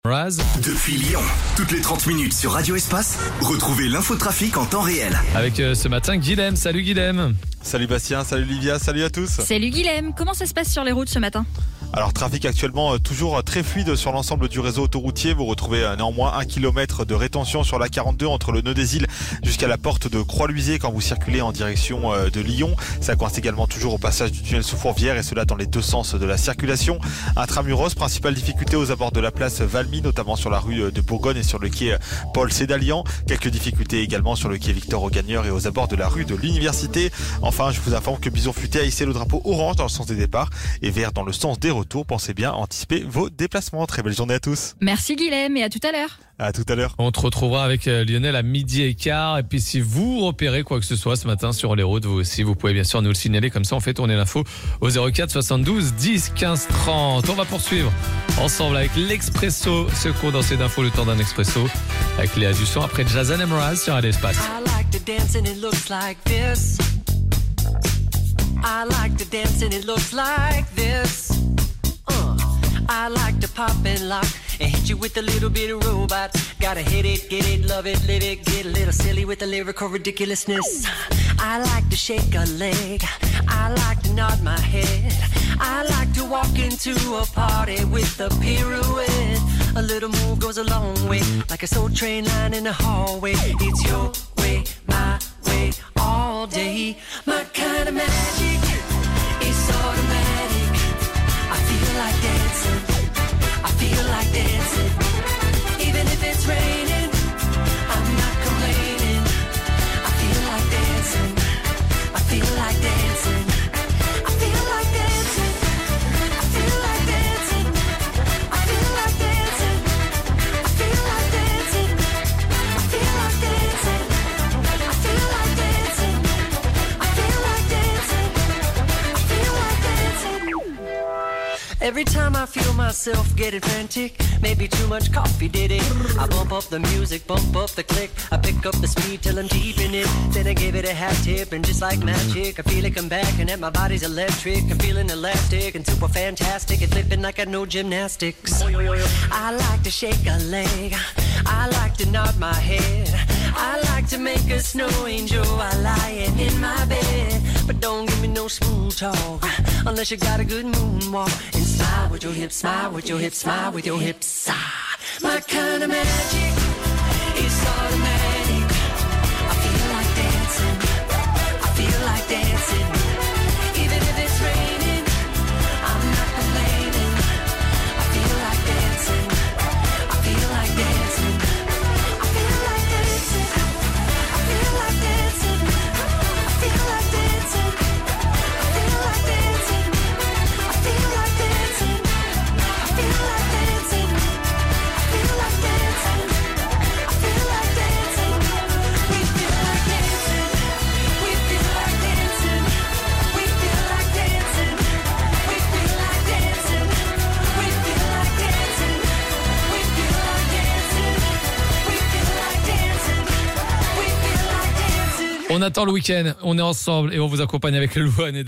Raz. Depuis Lyon, toutes les 30 minutes sur Radio Espace, retrouvez l'infotrafic en temps réel. Avec ce matin Guilhem. Salut Guilhem. Salut Bastien, salut Livia, salut à tous. Salut Guilhem, comment ça se passe sur les routes ce matin ? Alors trafic actuellement toujours très fluide sur l'ensemble du réseau autoroutier. Vous retrouvez néanmoins 1 km de rétention sur la 42 entre le nœud des Îles jusqu'à la porte de Croix-Luisier quand vous circulez en direction de Lyon. Ça coince également toujours au passage du tunnel sous Fourvière et cela dans les deux sens de la circulation. Intramuros, principale difficulté aux abords de la place Valmy, notamment sur la rue de Bourgogne et sur le quai Paul Sédalian. Quelques difficultés également sur le quai Victor Augagneur et aux abords de la rue de l'Université. Enfin, je vous informe que Bison Futé a hissé le drapeau orange dans le sens des départs et vert dans le sens des retours. Pensez bien à anticiper vos déplacements. Très belle journée à tous. Merci Guilhem et à tout à l'heure. À tout à l'heure. On te retrouvera avec Lionel à 12h15. Et puis si vous repérez quoi que ce soit ce matin sur les routes, vous aussi, vous pouvez bien sûr nous le signaler. Comme ça, on fait tourner l'info au 04 72 10 15 30. On va poursuivre ensemble avec l'Expresso. Ce condensé d'infos, le temps d'un Expresso. Avec Léa Dusson après Jason Mraz sur L'espace. I like to dance and it looks like this. I like to dance and it looks like this. I like to pop and lock and hit you with a little bit of robot. Gotta hit it, get it, love it, live it, get a little silly with the lyrical ridiculousness. I like to shake a leg, I like to nod my head. I like to walk into a party with a pirouette. A little move goes a long way, like a soul train line in the hallway. It's your way, my way, all day. My kind of magic is automatic. I feel like dancing, I feel like dancing. Even if it's raining, I'm not complaining. I feel like dancing, I feel like dancing. I feel like dancing, I feel like dancing. I feel like dancing, I feel like dancing. I feel like dancing, I feel like dancing. I feel like dancing, I feel like dancing. Every time I feel myself getting frantic, maybe too much coffee did it. I bump up the music, bump up the click. I pick up the speed till I'm deep in it. Then I give it a half tip and just like magic, I feel it come back and that my body's electric. I'm feeling elastic and super fantastic and flipping like I know gymnastics. I like to shake a leg, I like to nod my head. I like to make a snow angel while lying in my bed. But don't give me no smooth talk unless you got a good moonwalk. And smile with your hips, smile with your hips, smile with your hips. Ah, my kind of magic is automatic. I feel like dancing, I feel like dancing. Even if it's raining, I'm not complaining. I feel like dancing, I feel like dancing. I feel like dancing, I feel like dancing. I feel like dancing, I feel like dancing. I feel like dancing, I feel like dancing. I feel like dancing, I feel like dancing. We feel like dancing, we feel like dancing. We feel like dancing, we feel like dancing. We feel like dancing, we feel like dancing. We feel like dancing, we feel like dancing. On attend le week-end. On est ensemble et on vous accompagne avec le Louane et